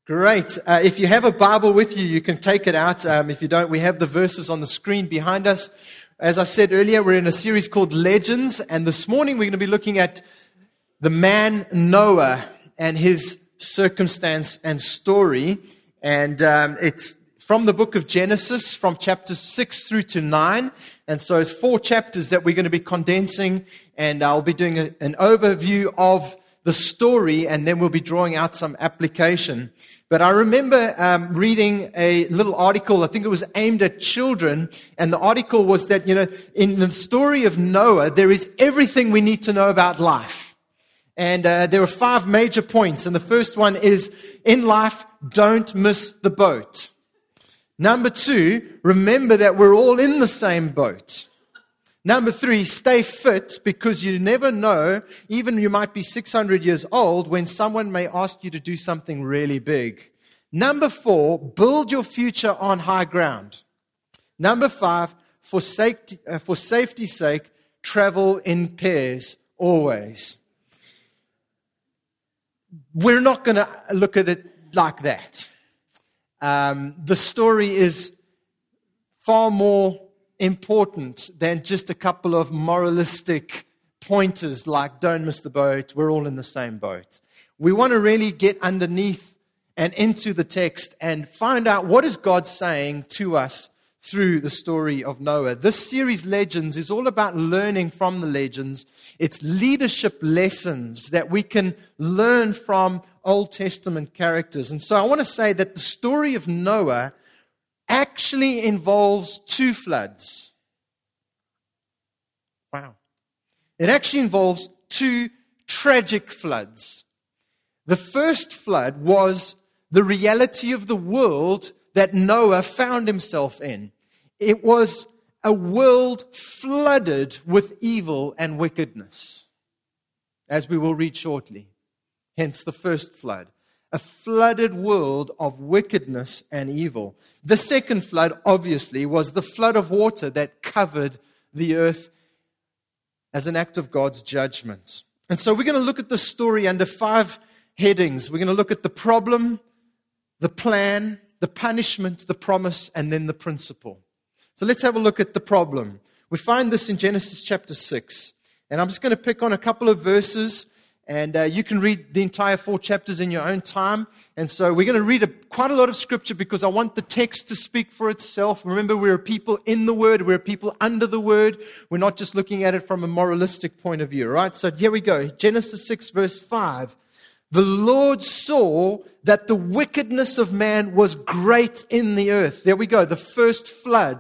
Great. If you have a Bible with you, you can take it out. If you don't, we have the verses on the screen behind us. As I said earlier, we're in a series called Legends, and this morning we're going to be looking at the man Noah and his circumstance and story. And it's from the book of Genesis, from chapters 6 through to 9. And so it's 4 chapters that we're going to be condensing, and I'll be doing an overview of the story, and then we'll be drawing out some application. But I remember reading a little article, I think it was aimed at children, and the article was that, in the story of Noah, there is everything we need to know about life. And there were 5 major points, and the first one is, in life, don't miss the boat. Number 2, remember that we're all in the same boat. Number 3, stay fit, because you never know, even you might be 600 years old, when someone may ask you to do something really big. Number 4, build your future on high ground. Number 5, for safety's sake, travel in pairs always. We're not going to look at it like that. The story is far more important than just a couple of moralistic pointers like don't miss the boat, we're all in the same boat. We want to really get underneath and into the text and find out what is God saying to us through the story of Noah. This series, Legends, is all about learning from the legends. It's leadership lessons that we can learn from Old Testament characters. And so I want to say that the story of Noah actually involves 2 floods. Wow. It actually involves 2 tragic floods. The first flood was the reality of the world that Noah found himself in. It was a world flooded with evil and wickedness, as we will read shortly. Hence the first flood. A flooded world of wickedness and evil. The second flood, obviously, was the flood of water that covered the earth as an act of God's judgment. And so we're going to look at the story under 5 headings. We're going to look at the problem, the plan, the punishment, the promise, and then the principle. So let's have a look at the problem. We find this in Genesis chapter 6. And I'm just going to pick on a couple of verses. And you can read the entire 4 chapters in your own time. And so we're going to read quite a lot of scripture because I want the text to speak for itself. Remember, we're a people in the Word. We're a people under the Word. We're not just looking at it from a moralistic point of view, right? So here we go. Genesis 6, verse 5. The Lord saw that the wickedness of man was great in the earth. There we go, the first flood.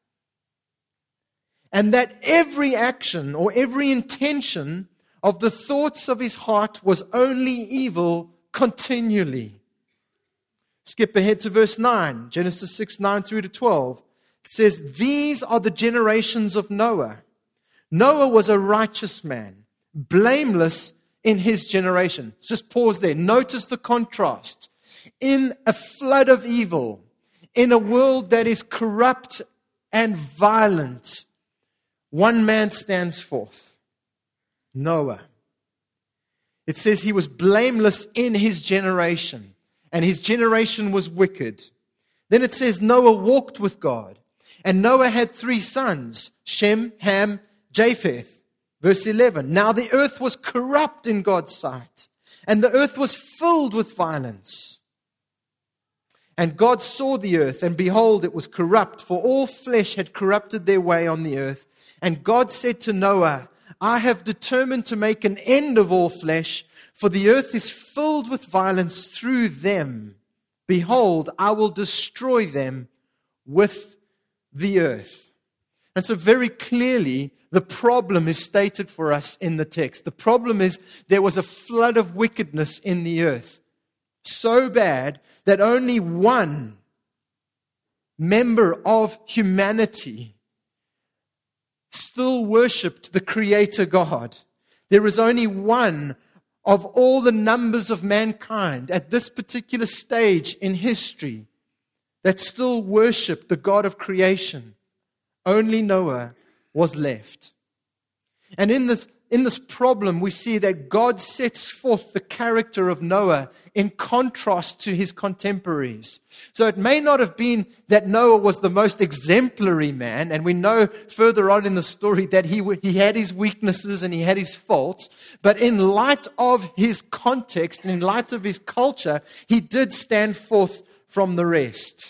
And that every action or every intention of the thoughts of his heart was only evil continually. Skip ahead to verse 9, Genesis 6, 9 through to 12. It says, these are the generations of Noah. Noah was a righteous man, blameless in his generation. Just pause there. Notice the contrast. In a flood of evil, in a world that is corrupt and violent, one man stands forth. Noah. It says he was blameless in his generation, and his generation was wicked. Then it says Noah walked with God, and Noah had 3 sons, Shem, Ham, Japheth. Verse 11, now the earth was corrupt in God's sight, and the earth was filled with violence. And God saw the earth, and behold, it was corrupt, for all flesh had corrupted their way on the earth. And God said to Noah, I have determined to make an end of all flesh, for the earth is filled with violence through them. Behold, I will destroy them with the earth. And so very clearly, the problem is stated for us in the text. The problem is there was a flood of wickedness in the earth. So bad that only one member of humanity still worshipped the Creator God. There is only one of all the numbers of mankind at this particular stage in history that still worshipped the God of creation. Only Noah was left. And in this this problem, we see that God sets forth the character of Noah in contrast to his contemporaries. So it may not have been that Noah was the most exemplary man, and we know further on in the story that he had his weaknesses and he had his faults, but in light of his context and in light of his culture, he did stand forth from the rest.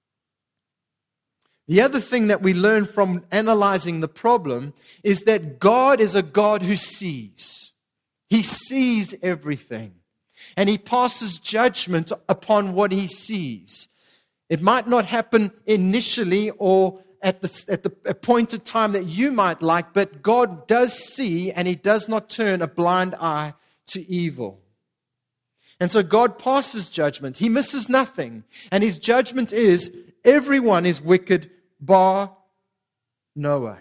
The other thing that we learn from analyzing the problem is that God is a God who sees. He sees everything. And He passes judgment upon what He sees. It might not happen initially or at the appointed time that you might like, but God does see, and He does not turn a blind eye to evil. And so God passes judgment. He misses nothing. And His judgment is, everyone is wicked bar Noah.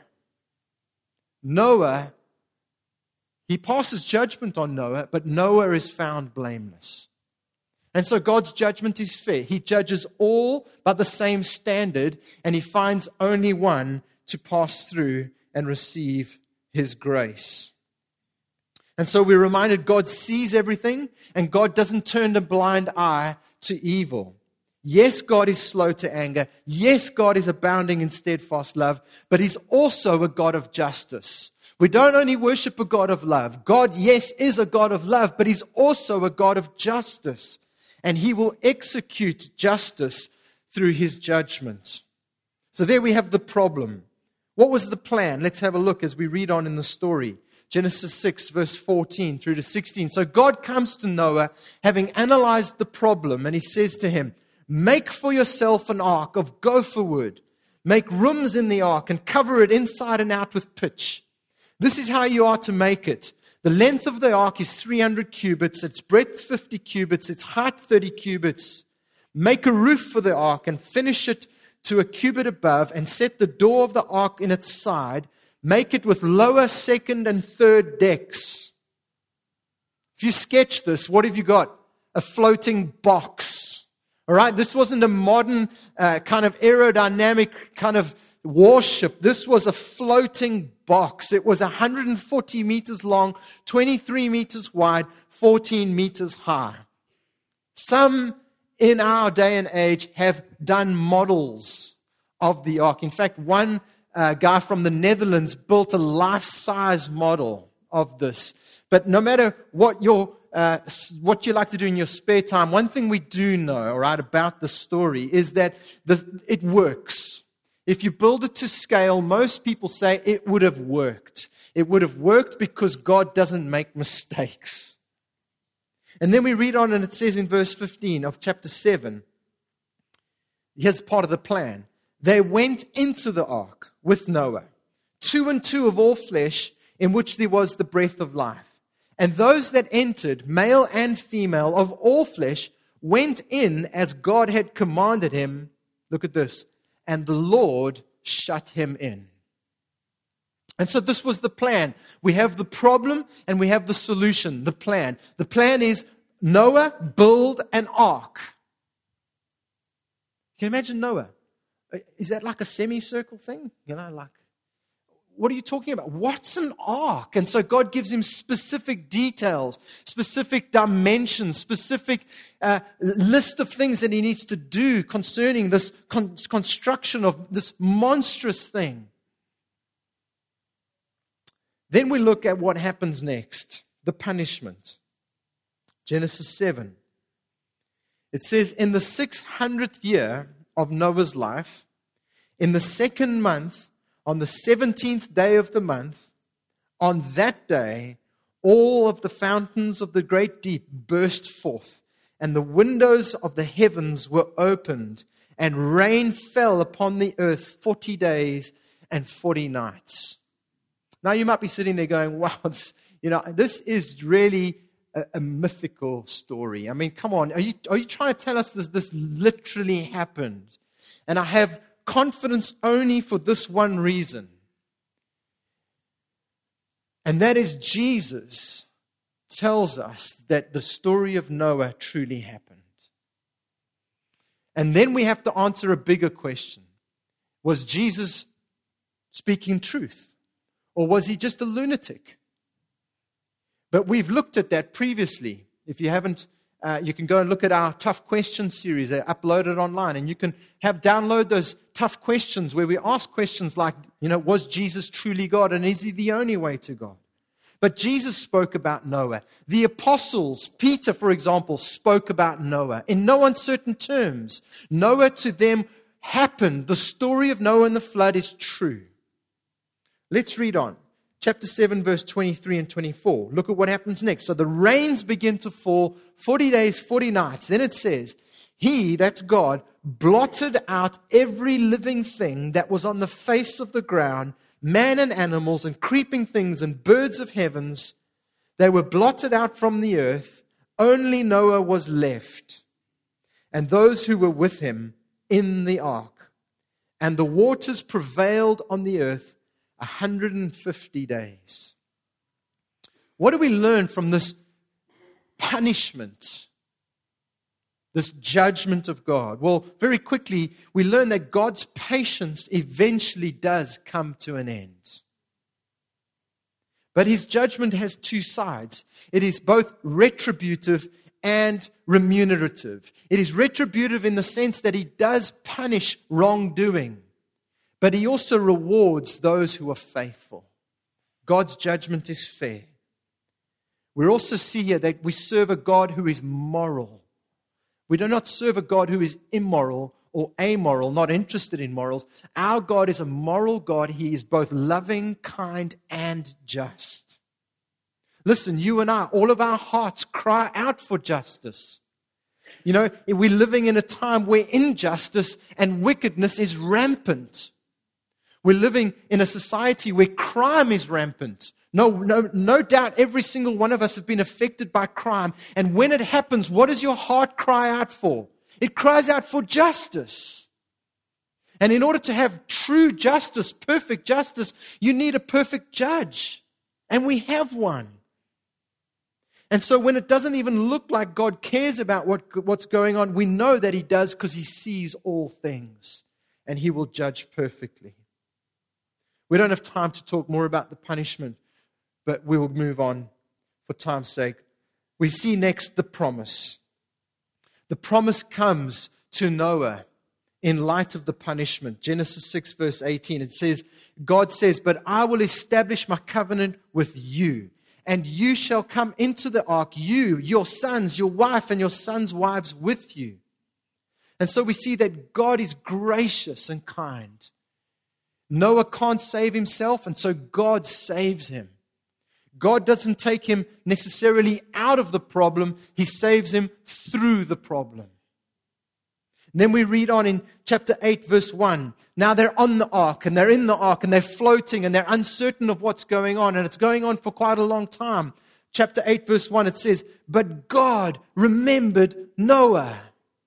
Noah, He passes judgment on Noah, but Noah is found blameless. And so God's judgment is fair. He judges all by the same standard, and He finds only one to pass through and receive His grace. And so we're reminded God sees everything, and God doesn't turn a blind eye to evil. Yes, God is slow to anger. Yes, God is abounding in steadfast love, but He's also a God of justice. We don't only worship a God of love. God, yes, is a God of love, but He's also a God of justice. And He will execute justice through His judgment. So there we have the problem. What was the plan? Let's have a look as we read on in the story. Genesis 6, verse 14 through to 16. So God comes to Noah, having analyzed the problem, and He says to him, "Make for yourself an ark of gopher wood. Make rooms in the ark and cover it inside and out with pitch. This is how you are to make it. The length of the ark is 300 cubits, its breadth 50 cubits, its height 30 cubits. Make a roof for the ark and finish it to a cubit above, and set the door of the ark in its side. Make it with lower, second, and third decks." If you sketch this, what have you got? A floating box. All right, this wasn't a modern kind of aerodynamic kind of warship. This was a floating box. It was 140 meters long, 23 meters wide, 14 meters high. Some in our day and age have done models of the ark. In fact, one guy from the Netherlands built a life-size model of this. But no matter what you like to do in your spare time, one thing we do know, all right, about the story is that it works. If you build it to scale, most people say it would have worked. It would have worked because God doesn't make mistakes. And then we read on, and it says in verse 15 of chapter 7, here's part of the plan. They went into the ark with Noah, 2 and 2 of all flesh, in which there was the breath of life. And those that entered, male and female, of all flesh, went in as God had commanded him. Look at this. And the Lord shut him in. And so this was the plan. We have the problem and we have the solution, the plan. The plan is Noah, build an ark. Can you imagine Noah? Is that like a semicircle thing? Like, what are you talking about? What's an ark? And so God gives him specific details, specific dimensions, specific list of things that he needs to do concerning this construction of this monstrous thing. Then we look at what happens next, the punishment. Genesis 7. It says, in the 600th year of Noah's life, in the second month, on the 17th day of the month, on that day, all of the fountains of the great deep burst forth, and the windows of the heavens were opened, and rain fell upon the earth 40 days and 40 nights. Now you might be sitting there going, wow, this is really a mythical story. I mean, come on, are you trying to tell us this literally happened? And I have confidence only for this one reason. And that is Jesus tells us that the story of Noah truly happened. And then we have to answer a bigger question. Was Jesus speaking truth? Or was he just a lunatic? But we've looked at that previously. If you haven't, you can go and look at our Tough Questions series. They're uploaded online, and you can download those tough questions where we ask questions like, was Jesus truly God, and is He the only way to God? But Jesus spoke about Noah. The apostles, Peter, for example, spoke about Noah in no uncertain terms. Noah to them happened. The story of Noah and the flood is true. Let's read on. Chapter 7, verse 23 and 24. Look at what happens next. So the rains begin to fall, 40 days, 40 nights. Then it says, He, that's God, blotted out every living thing that was on the face of the ground, man and animals and creeping things and birds of heavens. They were blotted out from the earth. Only Noah was left, and those who were with him in the ark. And the waters prevailed on the earth 150 days. What do we learn from this punishment? This judgment of God? Well, very quickly, we learn that God's patience eventually does come to an end. But His judgment has two sides. It is both retributive and remunerative. It is retributive in the sense that He does punish wrongdoing, but He also rewards those who are faithful. God's judgment is fair. We also see here that we serve a God who is moral. We do not serve a God who is immoral or amoral, not interested in morals. Our God is a moral God. He is both loving, kind, and just. Listen, you and I, all of our hearts cry out for justice. We're living in a time where injustice and wickedness is rampant. We're living in a society where crime is rampant. No doubt every single one of us have been affected by crime. And when it happens, what does your heart cry out for? It cries out for justice. And in order to have true justice, perfect justice, you need a perfect judge. And we have one. And so when it doesn't even look like God cares about what's going on, we know that He does because He sees all things. And He will judge perfectly. We don't have time to talk more about the punishment, but we will move on for time's sake. We see next the promise. The promise comes to Noah in light of the punishment. Genesis 6 verse 18, it says, God says, but I will establish my covenant with you, and you shall come into the ark, you, your sons, your wife, and your sons' wives with you. And so we see that God is gracious and kind. Noah can't save himself, and so God saves him. God doesn't take him necessarily out of the problem. He saves him through the problem. And then we read on in chapter 8, verse 1. Now they're on the ark, and they're in the ark, and they're floating, and they're uncertain of what's going on, and it's going on for quite a long time. Chapter 8, verse 1, it says, but God remembered Noah.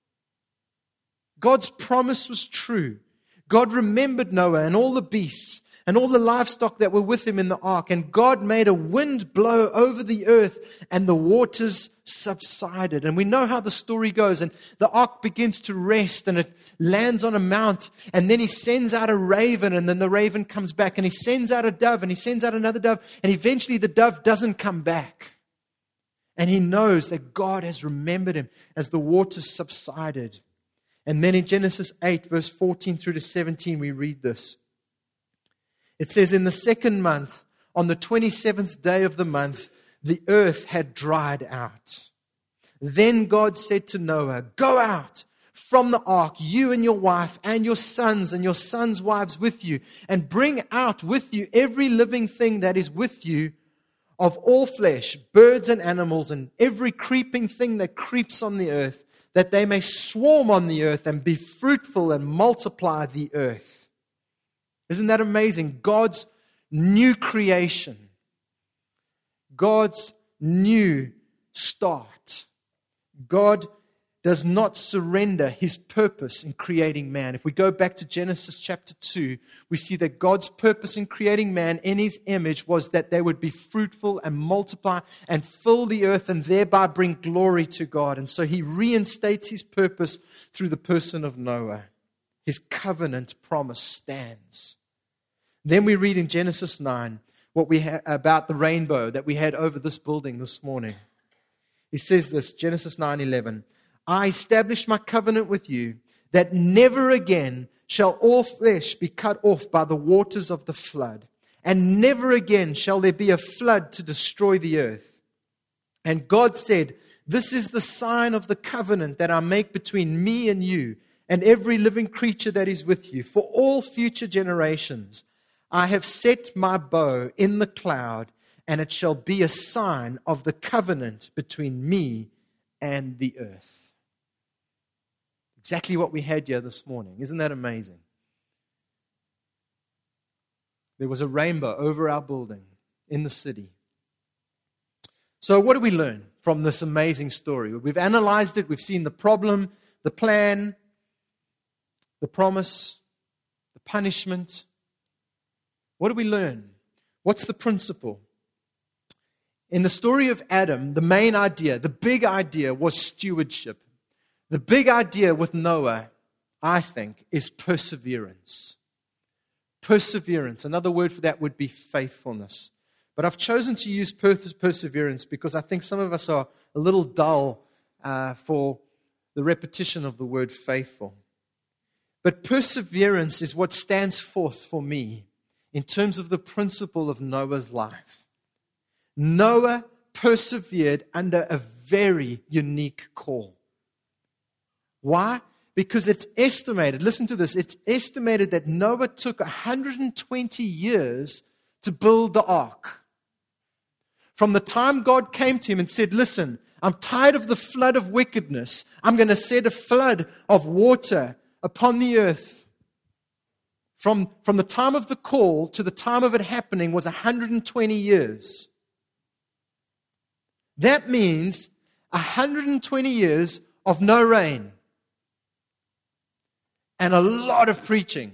God's promise was true. God remembered Noah and all the beasts and all the livestock that were with him in the ark. And God made a wind blow over the earth, and the waters subsided. And we know how the story goes. And the ark begins to rest, and it lands on a mount. And then He sends out a raven, and then the raven comes back. And He sends out a dove, and He sends out another dove. And eventually the dove doesn't come back. And he knows that God has remembered him as the waters subsided. And then in Genesis 8, verse 14 through to 17, we read this. It says, in the second month, on the 27th day of the month, the earth had dried out. Then God said to Noah, go out from the ark, you and your wife and your sons' wives with you, and bring out with you every living thing that is with you of all flesh, birds and animals, and every creeping thing that creeps on the earth, that they may swarm on the earth and be fruitful and multiply the earth. Isn't that amazing? God's new creation. God's new start. God does not surrender His purpose in creating man. If we go back to Genesis chapter 2, we see that God's purpose in creating man in His image was that they would be fruitful and multiply and fill the earth and thereby bring glory to God. And so He reinstates His purpose through the person of Noah. His covenant promise stands. Then we read in Genesis 9, what we about the rainbow that we had over this building this morning. He says this, Genesis 9:11, I establish my covenant with you that never again shall all flesh be cut off by the waters of the flood, and never again shall there be a flood to destroy the earth. And God said, this is the sign of the covenant that I make between me and you and every living creature that is with you for all future generations. I have set my bow in the cloud, and it shall be a sign of the covenant between me and the earth. Exactly what we had here this morning. Isn't that amazing? There was a rainbow over our building in the city. So what do we learn from this amazing story? We've analyzed it. We've seen the problem, the plan, the promise, the punishment. What do we learn? What's the principle? In the story of Adam, the main idea, the big idea was stewardship. The big idea with Noah, I think, is perseverance. Perseverance. Another word for that would be faithfulness. But I've chosen to use perseverance because I think some of us are a little dull for the repetition of the word faithful. But perseverance is what stands forth for me in terms of the principle of Noah's life. Noah persevered under a very unique call. Why? Because it's estimated, listen to this, it's estimated that Noah took 120 years to build the ark. From the time God came to him and said, listen, I'm tired of the flood of wickedness. I'm going to set a flood of water upon the earth. From the time of the call to the time of it happening was 120 years. That means 120 years of no rain and a lot of preaching.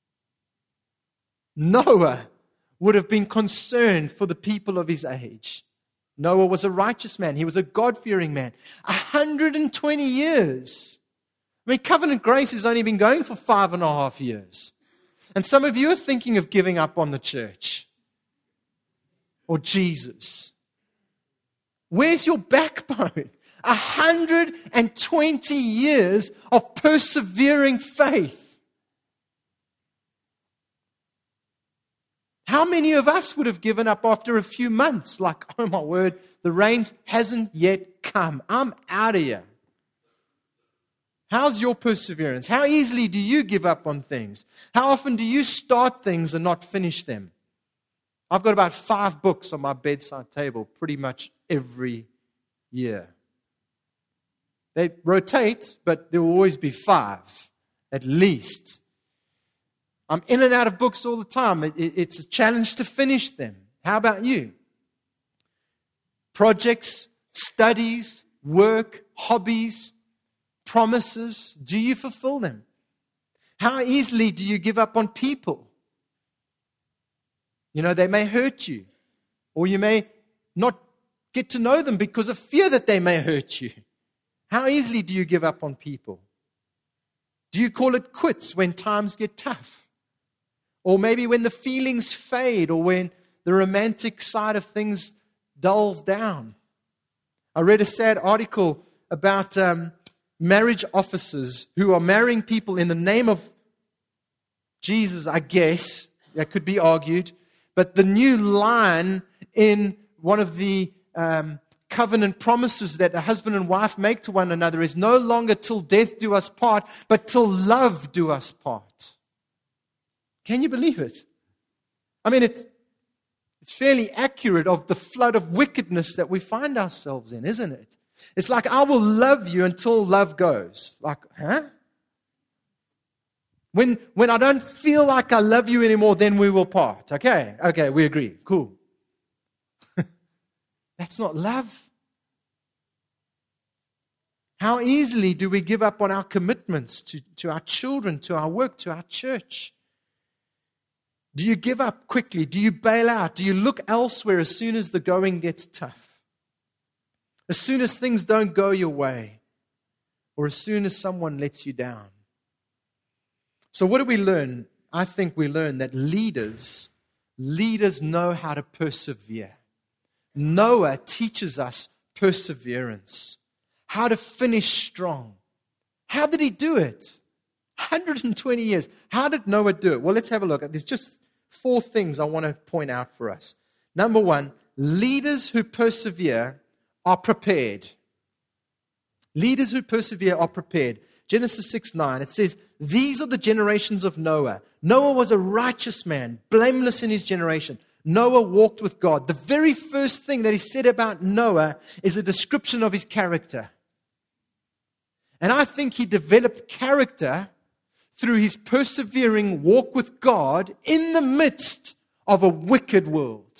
Noah would have been concerned for the people of his age. Noah was a righteous man. He was a God-fearing man. 120 years. I mean, Covenant Grace has only been going for 5.5 years. And some of you are thinking of giving up on the church or Jesus. Where's your backbone? 120 years of persevering faith. How many of us would have given up after a few months? Like, oh my word, the rain hasn't yet come. I'm out of here. How's your perseverance? How easily do you give up on things? How often do you start things and not finish them? I've got about 5 books on my bedside table pretty much every year. They rotate, but there will always be 5, at least. I'm in and out of books all the time. It's a challenge to finish them. How about you? Projects, studies, work, hobbies, promises, do you fulfill them? How easily do you give up on people? You know, they may hurt you, or you may not get to know them because of fear that they may hurt you. How easily do you give up on people? Do you call it quits when times get tough? Or maybe when the feelings fade, or when the romantic side of things dulls down? I read a sad article about marriage officers who are marrying people in the name of Jesus, I guess. That could be argued. But the new line in one of the covenant promises that a husband and wife make to one another is no longer till death do us part, but till love do us part. Can you believe it? I mean, it's fairly accurate of the flood of wickedness that we find ourselves in, isn't it? It's like, I will love you until love goes. Like, huh? When I don't feel like I love you anymore, then we will part. Okay, we agree. Cool. That's not love. How easily do we give up on our commitments to our children, to our work, to our church? Do you give up quickly? Do you bail out? Do you look elsewhere as soon as the going gets tough? As soon as things don't go your way? Or as soon as someone lets you down? So what do we learn? I think we learn that leaders leaders know how to persevere. Noah teaches us perseverance, how to finish strong. How did he do it? 120 years. How did Noah do it? Well, let's have a look. There's just 4 things I want to point out for us. Number 1, leaders who persevere are prepared. Leaders who persevere are prepared. Genesis 6:9, it says, these are the generations of Noah. Noah was a righteous man, blameless in his generation. Noah walked with God. The very first thing that is said about Noah is a description of his character. And I think he developed character through his persevering walk with God in the midst of a wicked world.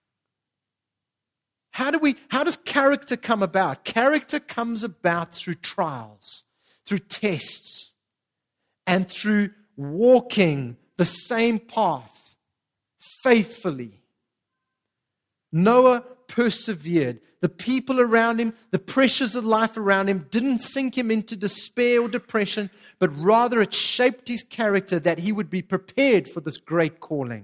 How does character come about? Character comes about through trials, through tests, and through walking the same path faithfully. Noah persevered. The people around him, the pressures of life around him didn't sink him into despair or depression, but rather it shaped his character that he would be prepared for this great calling.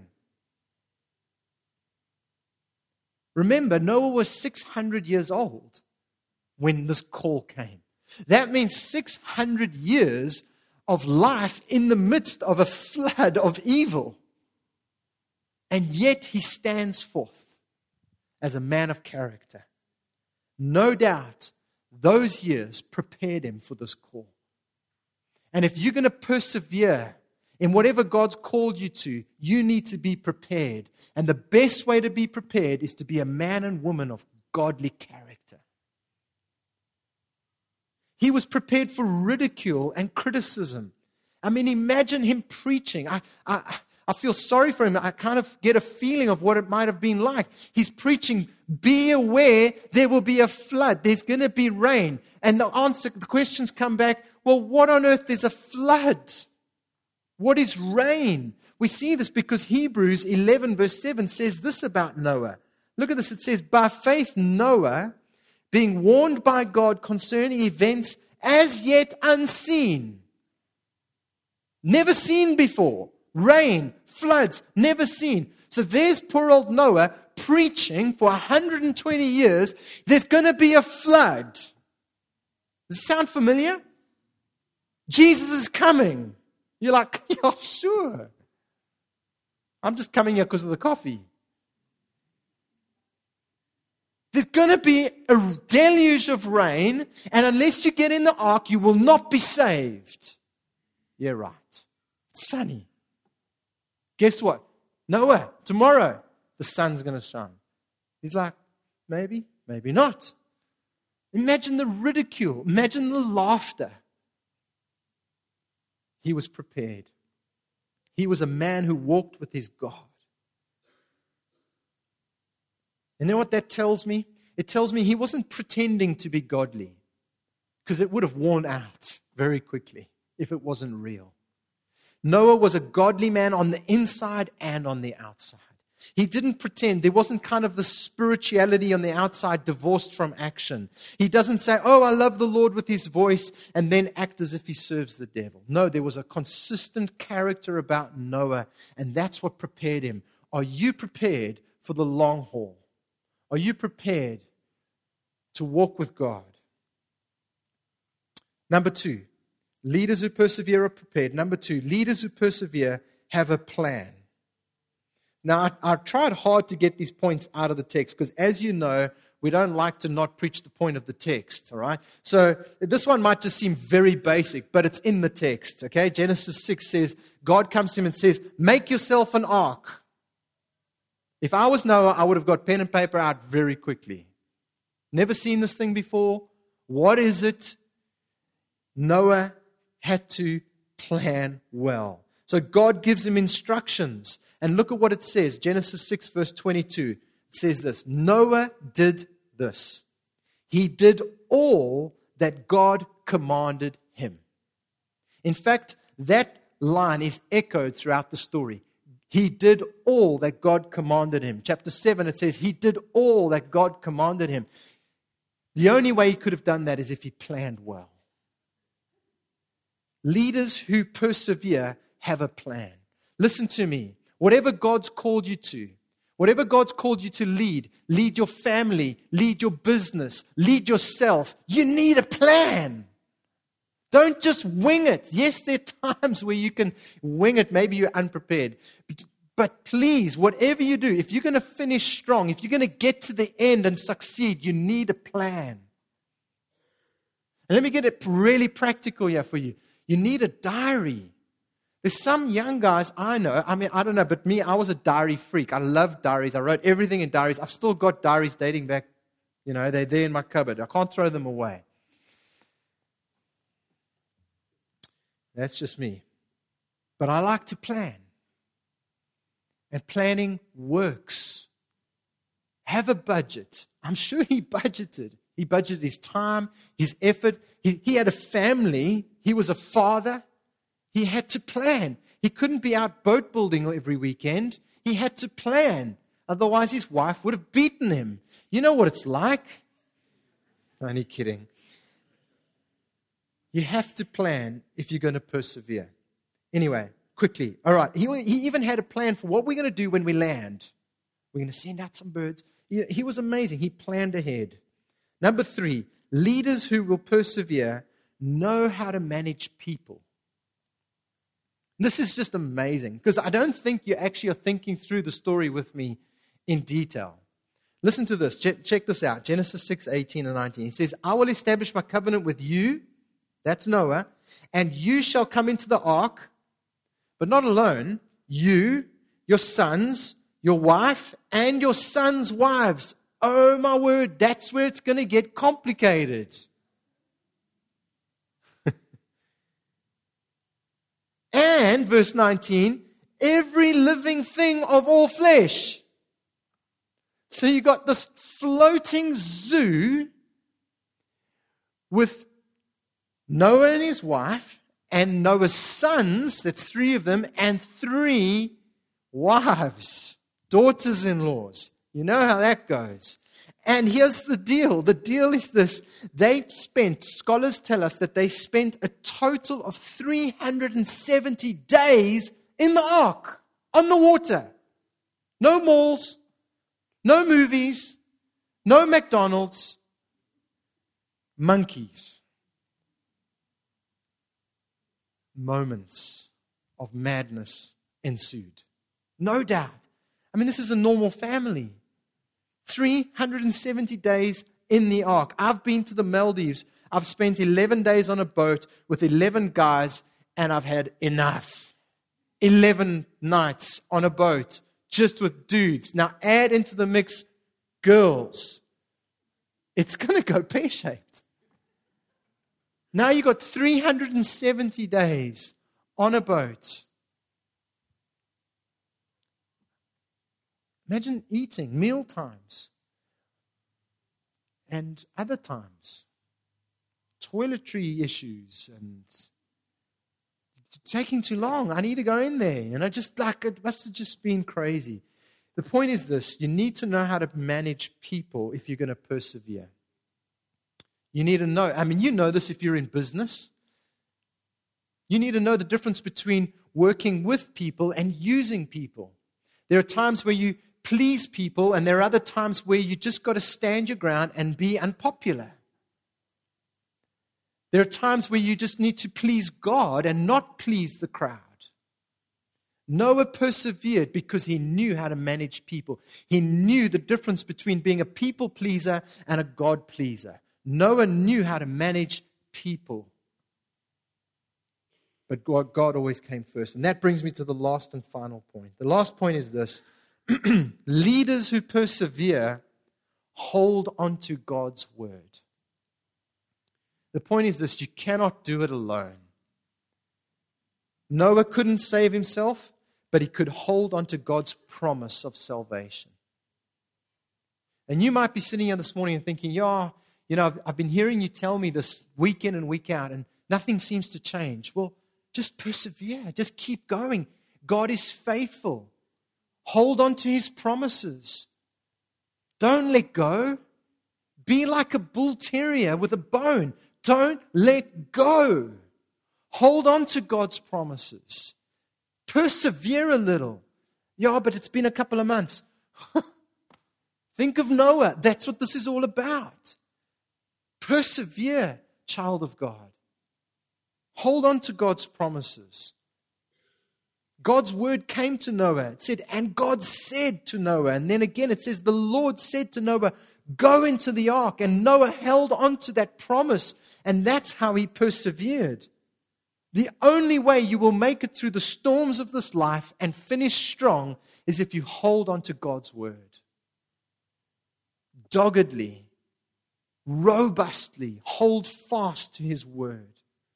Remember, Noah was 600 years old when this call came. That means 600 years of life in the midst of a flood of evil. And yet he stands forth as a man of character. No doubt, those years prepared him for this call. And if you're going to persevere in whatever God's called you to, you need to be prepared. And the best way to be prepared is to be a man and woman of godly character. He was prepared for ridicule and criticism. I mean, imagine him preaching. I feel sorry for him. I kind of get a feeling of what it might have been like. He's preaching, be aware, there will be a flood. There's going to be rain. And the questions come back, well, what on earth is a flood? What is rain? We see this because Hebrews 11 verse 7 says this about Noah. Look at this. It says, by faith Noah, being warned by God concerning events as yet unseen, never seen before. Rain, floods, never seen. So there's poor old Noah preaching for 120 years. There's going to be a flood. Does it sound familiar? Jesus is coming. You're like, yeah, sure. I'm just coming here because of the coffee. There's going to be a deluge of rain, and unless you get in the ark, you will not be saved. Yeah, right. It's sunny. Guess what? Noah, tomorrow, the sun's going to shine. He's like, maybe, maybe not. Imagine the ridicule. Imagine the laughter. He was prepared. He was a man who walked with his God. And you know what that tells me? It tells me he wasn't pretending to be godly, because it would have worn out very quickly if it wasn't real. Noah was a godly man on the inside and on the outside. He didn't pretend. There wasn't kind of the spirituality on the outside divorced from action. He doesn't say, oh, I love the Lord with his voice, and then act as if he serves the devil. No, there was a consistent character about Noah, and that's what prepared him. Are you prepared for the long haul? Are you prepared to walk with God? Number 2, leaders who persevere are prepared. Number 2, leaders who persevere have a plan. Now, I tried hard to get these points out of the text because, as you know, we don't like to not preach the point of the text, all right? So this one might just seem very basic, but it's in the text, okay? Genesis 6 says, God comes to him and says, make yourself an ark. If I was Noah, I would have got pen and paper out very quickly. Never seen this thing before. What is it? Noah had to plan well. So God gives him instructions. And look at what it says. Genesis 6 verse 22. It says this. Noah did this. He did all that God commanded him. In fact, that line is echoed throughout the story. He did all that God commanded him. Chapter 7, it says he did all that God commanded him. The only way he could have done that is if he planned well. Leaders who persevere have a plan. Listen to me. Whatever God's called you to, whatever God's called you to lead your family, lead your business, lead yourself, you need a plan. Don't just wing it. Yes, there are times where you can wing it. Maybe you're unprepared. But please, whatever you do, if you're going to finish strong, if you're going to get to the end and succeed, you need a plan. And let me get it really practical here for you. You need a diary. There's some young guys I know, I don't know, but me, I was a diary freak. I loved diaries. I wrote everything in diaries. I've still got diaries dating back, they're there in my cupboard. I can't throw them away. That's just me. But I like to plan. And planning works. Have a budget. I'm sure he budgeted. He budgeted his time, his effort. He had a family. He was a father. He had to plan. He couldn't be out boat building every weekend. He had to plan. Otherwise, his wife would have beaten him. You know what it's like? Only kidding. You have to plan if you're going to persevere. Anyway, quickly. All right. He even had a plan for what we're going to do when we land. We're going to send out some birds. He was amazing. He planned ahead. Number 3, leaders who will persevere know how to manage people. This is just amazing because I don't think you actually are thinking through the story with me in detail. Listen to this. Check this out. Genesis 6:18 and 19. He says, I will establish my covenant with you, that's Noah, and you shall come into the ark, but not alone. You, your sons, your wife, and your sons' wives. Oh my word, that's where it's going to get complicated. And, verse 19, every living thing of all flesh. So you got this floating zoo with Noah and his wife, and Noah's sons, that's 3 of them, and 3 wives, daughters-in-laws. You know how that goes. And here's the deal. The deal is this. Scholars tell us that they spent a total of 370 days in the ark, on the water. No malls, no movies, no McDonald's, monkeys. Moments of madness ensued. No doubt. I mean, this is a normal family. 370 days in the ark. I've been to the Maldives. I've spent 11 days on a boat with 11 guys, and I've had enough. 11 nights on a boat just with dudes. Now add into the mix girls. It's going to go pear-shaped. Now you've got 370 days on a boat. Imagine eating, meal times, and other times, toiletry issues, and taking too long. I need to go in there. Just like it must have just been crazy. The point is this: you need to know how to manage people if you're going to persevere. You need to know. I mean, you know this if you're in business. You need to know the difference between working with people and using people. There are times where you please people, and there are other times where you just got to stand your ground and be unpopular. There are times where you just need to please God and not please the crowd. Noah persevered because he knew how to manage people. He knew the difference between being a people pleaser and a God pleaser. Noah knew how to manage people. But God always came first. And that brings me to the last and final point. The last point is this. Leaders who persevere hold on to God's word. The point is this: you cannot do it alone. Noah couldn't save himself, but he could hold on to God's promise of salvation. And you might be sitting here this morning and thinking, I've been hearing you tell me this week in and week out, and nothing seems to change. Well, just persevere. Just keep going. God is faithful. Hold on to His promises. Don't let go. Be like a bull terrier with a bone. Don't let go. Hold on to God's promises. Persevere a little. Yeah, but it's been a couple of months. Think of Noah. That's what this is all about. Persevere, child of God. Hold on to God's promises. God's word came to Noah. It said, and God said to Noah. And then again it says, the Lord said to Noah, go into the ark. And Noah held on to that promise. And that's how he persevered. The only way you will make it through the storms of this life and finish strong is if you hold on to God's word. Doggedly, robustly, hold fast to his word.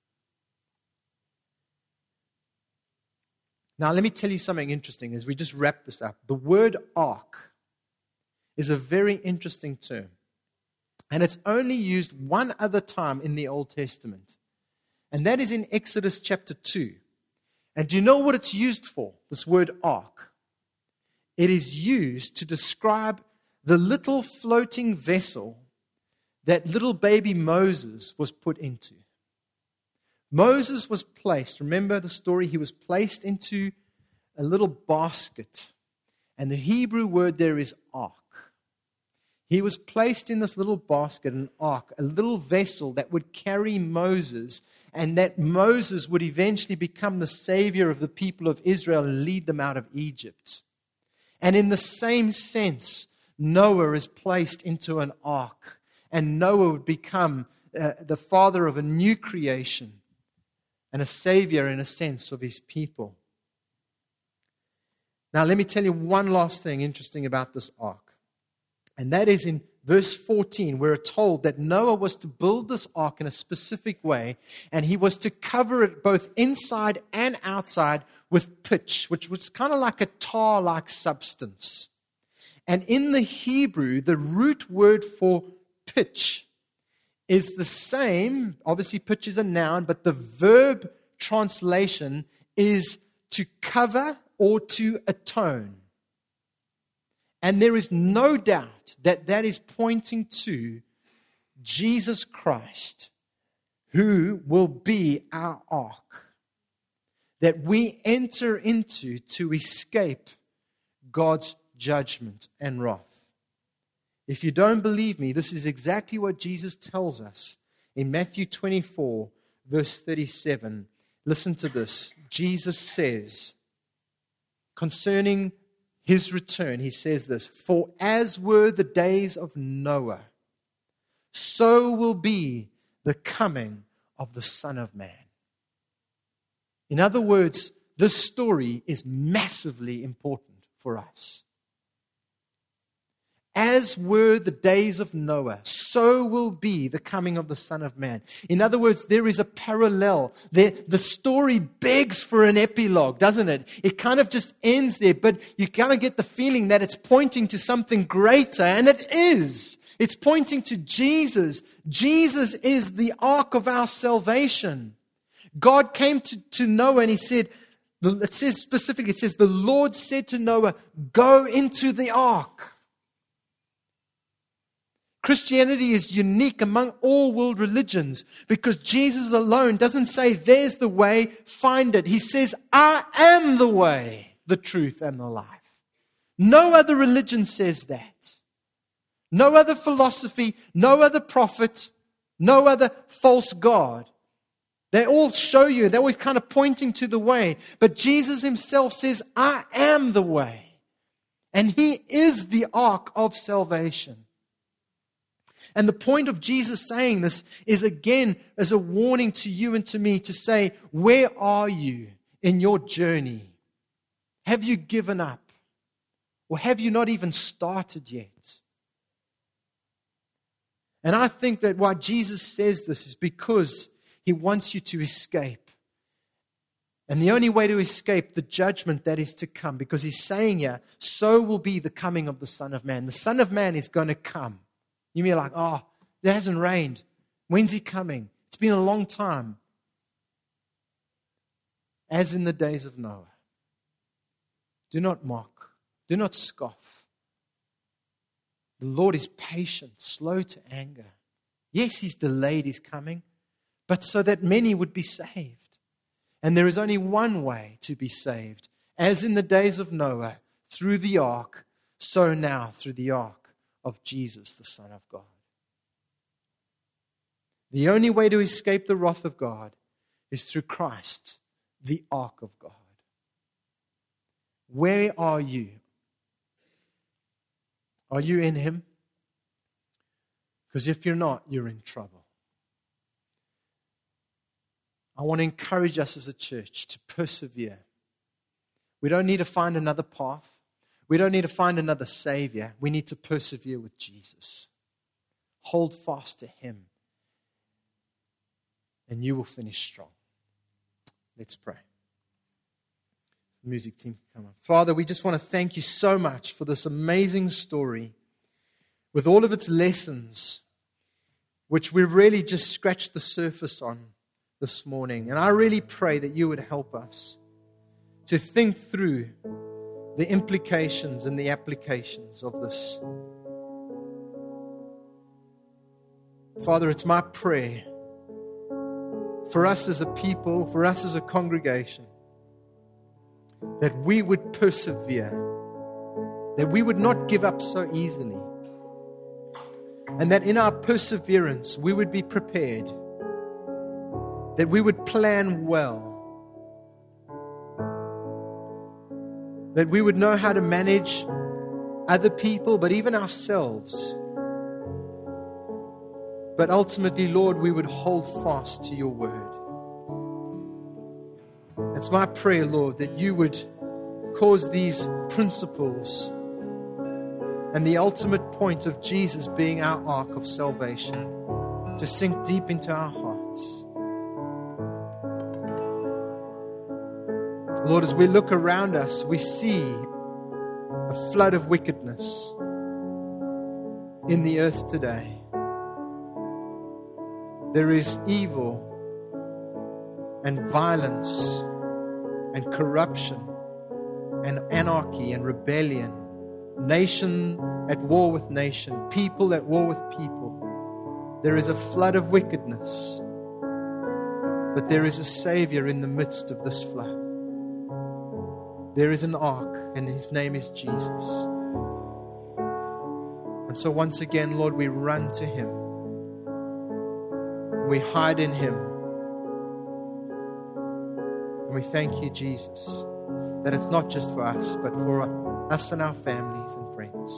Now, let me tell you something interesting as we just wrap this up. The word ark is a very interesting term. And it's only used one other time in the Old Testament. And that is in Exodus chapter 2. And do you know what it's used for, this word ark? It is used to describe the little floating vessel that little baby Moses was put into. Moses was placed, remember the story, he was placed into a little basket. And the Hebrew word there is ark. He was placed in this little basket, an ark, a little vessel that would carry Moses, and that Moses would eventually become the savior of the people of Israel and lead them out of Egypt. And in the same sense, Noah is placed into an ark, and Noah would become the father of a new creation and a savior, in a sense, of his people. Now, let me tell you one last thing interesting about this ark. And that is in verse 14, we're told that Noah was to build this ark in a specific way, and he was to cover it both inside and outside with pitch, which was kind of like a tar-like substance. And in the Hebrew, the root word for pitch is the same. Obviously, pitch is a noun, but the verb translation is to cover or to atone. And there is no doubt that that is pointing to Jesus Christ, who will be our ark, that we enter into to escape God's judgment and wrath. If you don't believe me, this is exactly what Jesus tells us in Matthew 24, verse 37. Listen to this. Jesus says, concerning his return, he says this, for as were the days of Noah, so will be the coming of the Son of Man. In other words, this story is massively important for us. As were the days of Noah, so will be the coming of the Son of Man. In other words, there is a parallel. The story begs for an epilogue, doesn't it? It kind of just ends there, but you kind of get the feeling that it's pointing to something greater, and it is. It's pointing to Jesus. Jesus is the ark of our salvation. God came to Noah and he said, it says specifically, it says, the Lord said to Noah, go into the ark. Christianity is unique among all world religions because Jesus alone doesn't say, there's the way, find it. He says, I am the way, the truth, and the life. No other religion says that. No other philosophy, no other prophet, no other false god. They all show you, they're always kind of pointing to the way. But Jesus himself says, I am the way. And he is the ark of salvation. And the point of Jesus saying this is, again, as a warning to you and to me to say, where are you in your journey? Have you given up? Or have you not even started yet? And I think that why Jesus says this is because he wants you to escape. And the only way to escape the judgment that is to come, because he's saying here, so will be the coming of the Son of Man. The Son of Man is going to come. You may be like, oh, it hasn't rained. When's he coming? It's been a long time. As in the days of Noah. Do not mock. Do not scoff. The Lord is patient, slow to anger. Yes, he's delayed his coming, but so that many would be saved. And there is only one way to be saved. As in the days of Noah, through the ark, so now through the ark of Jesus, the Son of God. The only way to escape the wrath of God is through Christ, the ark of God. Where are you? Are you in Him? Because if you're not, you're in trouble. I want to encourage us as a church to persevere. We don't need to find another path. We don't need to find another Savior. We need to persevere with Jesus. Hold fast to Him, and you will finish strong. Let's pray. Music team, come on. Father, we just want to thank you so much for this amazing story with all of its lessons, which we really just scratched the surface on this morning. And I really pray that you would help us to think through the implications and the applications of this. Father, it's my prayer for us as a people, for us as a congregation, that we would persevere, that we would not give up so easily, and that in our perseverance we would be prepared, that we would plan well, that we would know how to manage other people, but even ourselves. But ultimately, Lord, we would hold fast to your word. It's my prayer, Lord, that you would cause these principles and the ultimate point of Jesus being our ark of salvation to sink deep into our hearts. Lord, as we look around us, we see a flood of wickedness in the earth today. There is evil and violence and corruption and anarchy and rebellion, nation at war with nation, people at war with people. There is a flood of wickedness, but there is a Savior in the midst of this flood. There is an ark, and His name is Jesus. And so once again, Lord, we run to Him. We hide in Him. And we thank you, Jesus, that it's not just for us, but for us and our families and friends.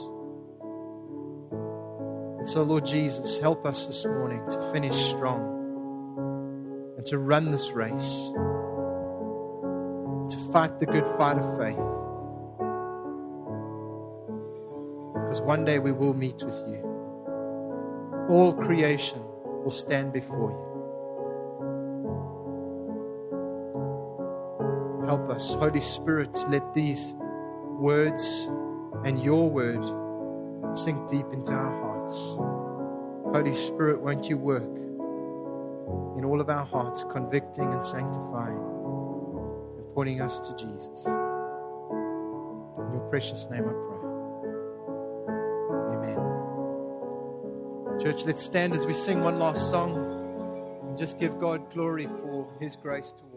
And so, Lord Jesus, help us this morning to finish strong and to run this race, to fight the good fight of faith. Because one day we will meet with you. All creation will stand before you. Help us, Holy Spirit, let these words and your word sink deep into our hearts. Holy Spirit, won't you work in all of our hearts, convicting and sanctifying and pointing us to Jesus. In your precious name I pray. Church, let's stand as we sing one last song and just give God glory for His grace towards us.